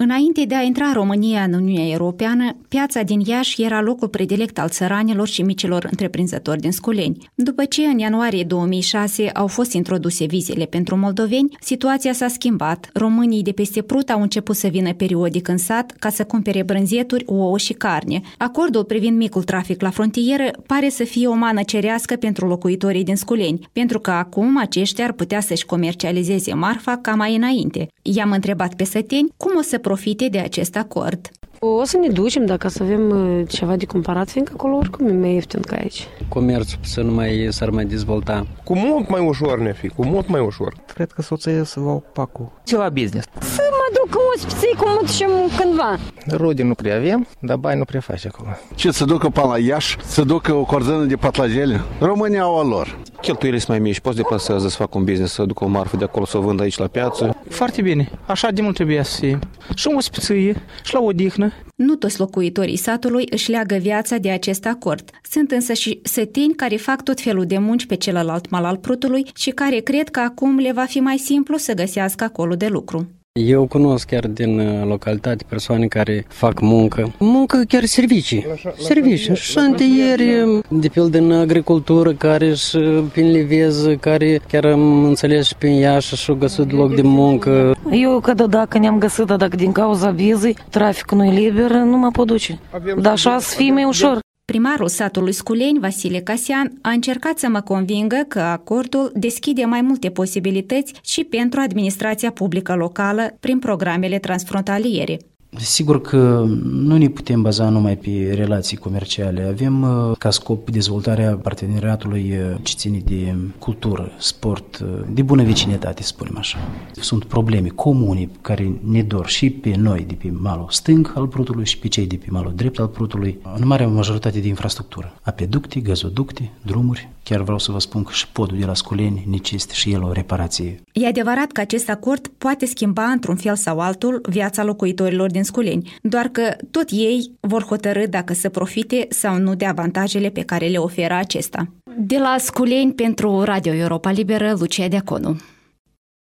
Înainte de a intra România în Uniunea Europeană, piața din Iași era locul predilect al țăranilor și micilor întreprinzători din Sculeni. După ce în ianuarie 2006 au fost introduse vizele pentru moldoveni, situația s-a schimbat. Românii de peste Prut au început să vină periodic în sat ca să cumpere brânzeturi, ouă și carne. Acordul privind micul trafic la frontieră pare să fie o mană cerească pentru locuitorii din Sculeni, pentru că acum aceștia ar putea să-și comercializeze marfa ca mai înainte. I-am întrebat pe săteni cum o să profite de acest acord. O să ne ducem dacă să avem ceva de cumpărat, fiindcă acolo oricum e mai ieftin ca aici. Comerțul s-ar mai dezvolta. Cu mult mai ușor ne fi, cu mult mai ușor. Cred că soția se va ocupa cu ceva business. Să mă duc în ospiții cum ducem cândva. Rode nu prea avem, dar bani nu prea faci acolo. Ce să ducă până la Iași, să ducă o corzonă de patlajele? România au a lor. Cheltuielile sunt mai mici, poți deplasează să facă un business, să ducă o marfă de acolo, să o vândă aici la piață. Foarte bine, așa de mult trebuia să fie. Și în ospiție, și la odihnă. Nu toți locuitorii satului își leagă viața de acest acord. Sunt însă și săteni care fac tot felul de munci pe celălalt mal al Prutului și care cred că acum le va fi mai simplu să găsească acolo de lucru. Eu cunosc chiar din localitate persoane care fac muncă chiar servicii, șantieri, de pildă în agricultură, care își pinlevează, care chiar am înțeles și prin Iași și-au găsit loc de muncă. Eu dacă ne-am găsit, dacă din cauza vizei, traficul nu e liber, nu mă pot duce. Dar așa să fie mai ușor. Primarul satului Sculeni, Vasile Casian, a încercat să mă convingă că acordul deschide mai multe posibilități și pentru administrația publică locală prin programele transfrontaliere. Sigur că nu ne putem baza numai pe relații comerciale. Avem ca scop dezvoltarea parteneriatului ce ține de cultură, sport, de bună vecinătate, să spunem așa. Sunt probleme comune care ne dor și pe noi de pe malul stâng al Prutului și pe cei de pe malul drept al Prutului. În mare majoritate de infrastructură. Apeducte, gazoducte, drumuri. Chiar vreau să vă spun că și podul de la Sculeni necesită și el o reparație. E adevărat că acest acord poate schimba într-un fel sau altul viața locuitorilor din Sculeni, doar că tot ei vor hotărî dacă să profite sau nu de avantajele pe care le oferă acesta. De la Sculeni pentru Radio Europa Liberă, Lucia Deaconu.